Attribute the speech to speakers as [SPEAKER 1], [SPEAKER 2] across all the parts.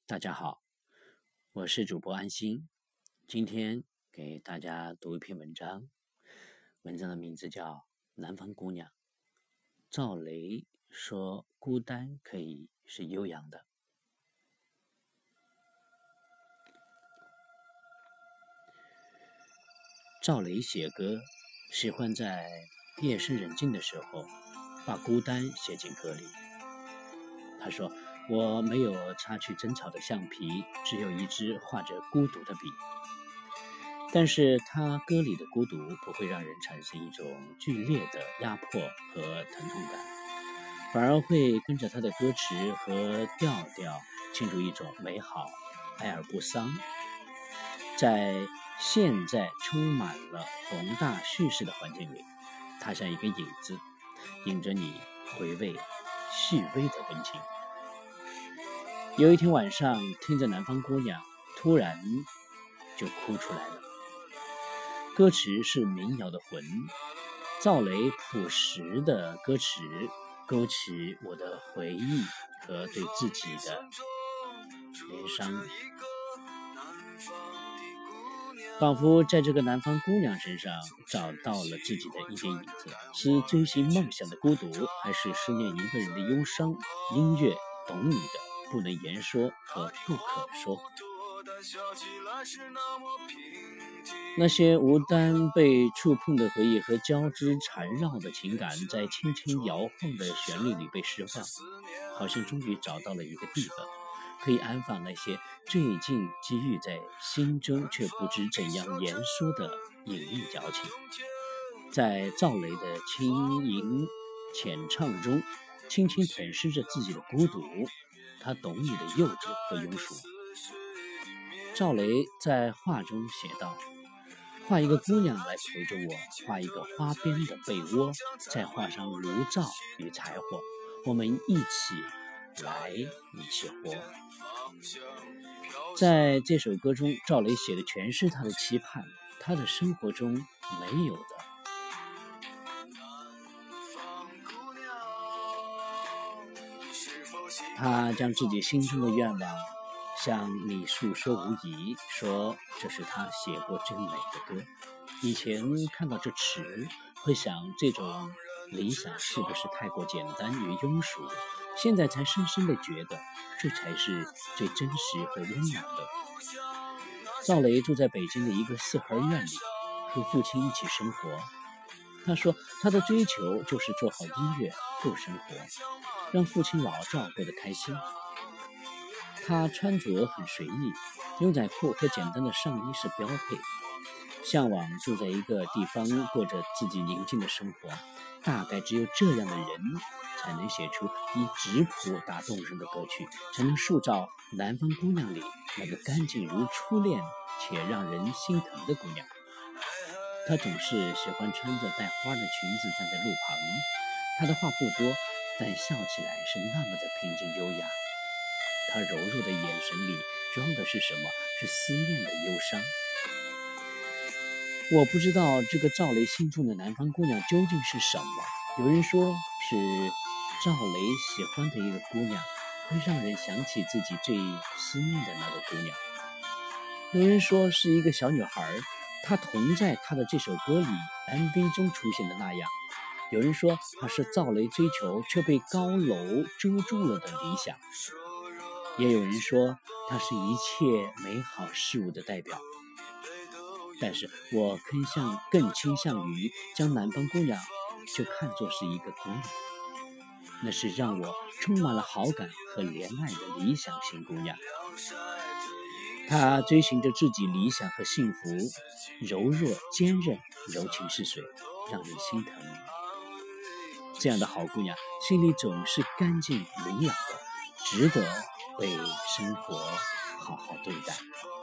[SPEAKER 1] 大家好，我是主播安心，今天给大家读一篇文章，文章的名字叫《南方姑娘》。赵雷说孤单可以是悠扬的。赵雷写歌喜欢在夜深人静的时候把孤单写进歌里。他说，我没有擦去争吵的橡皮，只有一支画着孤独的笔。但是他歌里的孤独不会让人产生一种剧烈的压迫和疼痛感，反而会跟着他的歌词和调调进入一种美好哀而不丧。在现在充满了宏大叙事的环境里，他像一个影子，引着你回味细微的温情。有一天晚上，听着《南方姑娘》，突然就哭出来了。歌词是民谣的魂，赵雷朴实的歌词勾起我的回忆和对自己的怜伤，仿佛在这个南方姑娘身上找到了自己的一点影子，是追寻梦想的孤独，还是思念一个人的忧伤？音乐懂你的不能言说和不可说。那些无单被触碰的回忆和交织缠绕的情感，在轻轻摇晃的旋律里被释放，好像终于找到了一个地方，可以安放那些最近积郁在心中却不知怎样言说的隐秘矫情。在赵雷的轻吟浅唱中，轻轻舔舐着自己的孤独，他懂你的幼稚和庸俗。赵雷在画中写道，画一个姑娘来陪着我，画一个花边的被窝，再画上炉灶与柴火，我们一起来，一起活。在这首歌中，赵雷写的全是他的期盼，他的生活中没有的。他将自己心中的愿望向你诉说无疑，说这是他写过最美的歌。以前看到这词，会想这种理想是不是太过简单与庸俗，现在才深深的觉得这才是最真实和温暖的。赵雷住在北京的一个四合院里，和父亲一起生活。他说他的追求就是做好音乐，过生活，让父亲老赵过得开心。他穿着很随意，牛仔裤和简单的上衣是标配，向往住在一个地方过着自己宁静的生活。大概只有这样的人才能写出以质朴打动人的歌曲，才能塑造南方姑娘里那个干净如初恋且让人心疼的姑娘。她总是喜欢穿着带花的裙子站在路旁，她的话不多，但笑起来是那么的平静优雅。她柔弱的眼神里装的是什么？是思念的忧伤。我不知道这个赵雷心中的南方姑娘究竟是什么。有人说是赵雷喜欢的一个姑娘，会让人想起自己最思念的那个姑娘。有人说是一个小女孩，她同在她的这首歌里 MV 中出现的那样。有人说她是赵雷追求却被高楼遮住了的理想。也有人说她是一切美好事物的代表。但是我更倾向于将南方姑娘就看作是一个姑娘，那是让我充满了好感和怜爱的理想型姑娘。她追寻着自己理想和幸福，柔弱坚韧，柔情似水，让人心疼。这样的好姑娘心里总是干净明朗的，值得被生活好好对待。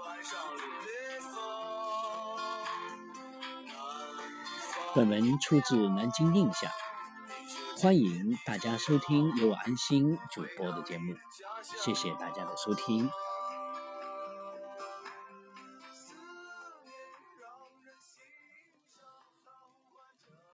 [SPEAKER 1] 本文出自南京印象，欢迎大家收听由我安心主播的节目，谢谢大家的收听。